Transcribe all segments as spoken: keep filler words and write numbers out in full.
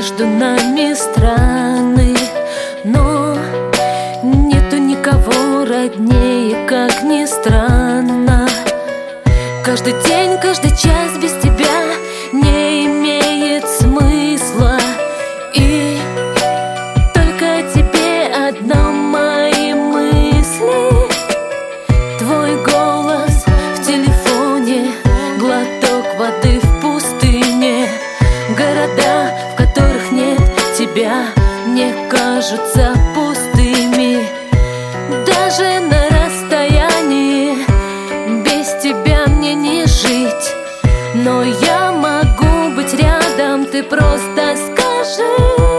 между нами страны, но нету никого роднее, как ни странно. Каждый день, каждый час без тебя не имеет смысла, и только о тебе одном мои мысли. Твой голос в телефоне, глоток воды в пустыне. Города, в которых нет тебя, мне кажутся пустыми. Даже на расстоянии без тебя мне не жить. Но я могу быть рядом, ты просто скажи.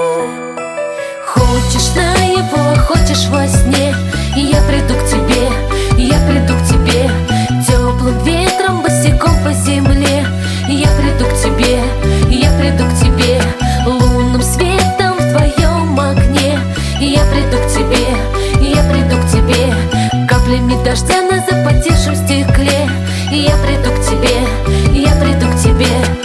Хочешь наяву, хочешь во сне, и я приду к тебе, и я приду к тебе. Теплым ветром босиком по земле, и я приду к тебе, и я приду к тебе. Лунным светом в твоем окне, и я приду к тебе, и я приду к тебе. Каплями дождя на запотевшем стекле, и я приду к тебе, и я приду к тебе.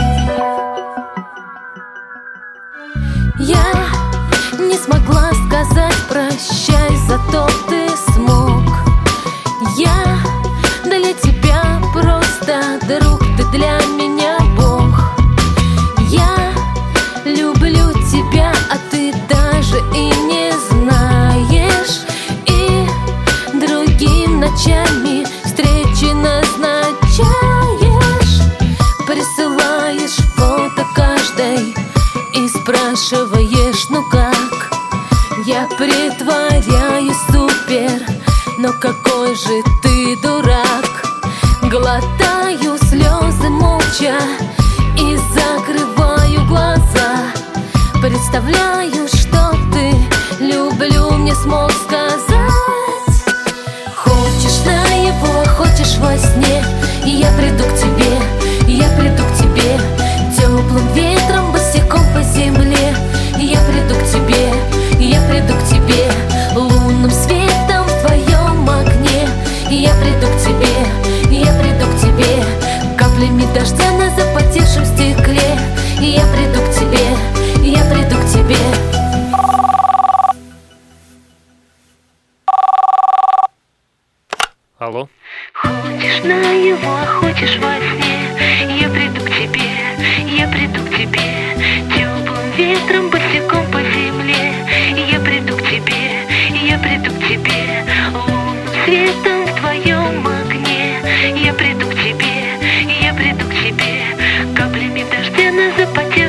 Я не смогла сказать прощай, зато ты смог. Я для тебя просто друг, ты для меня Бог. Я люблю тебя, а ты даже и не знаешь. И другим ночами встречи назначаешь. Присылаешь фото каждой и спрашиваешь, ну как. Я притворяюсь супер, но какой же ты дурак. Глотаю слезы молча и закрываю глаза. Представляю, что ты люблю мне смог сказать. Хочешь наяву, хочешь во сне, и я приду к тебе, и я приду к тебе. Теплым ветром босиком по земле, и я приду к тебе, и я приду к тебе. Лунным светом в твоем окне, и я приду к тебе, и я приду к тебе. Каплями дождя на запотевшем стекле, и я приду к тебе, и я приду к тебе. Алло. Хочешь наяву, а хочешь во сне, я приду к тебе, я приду к тебе. Теплым ветром босиком по земле, я приду к тебе, я приду к тебе. Лунным светом в твоем окне, я приду к тебе, я приду к тебе. Каплями дождя на запотевшем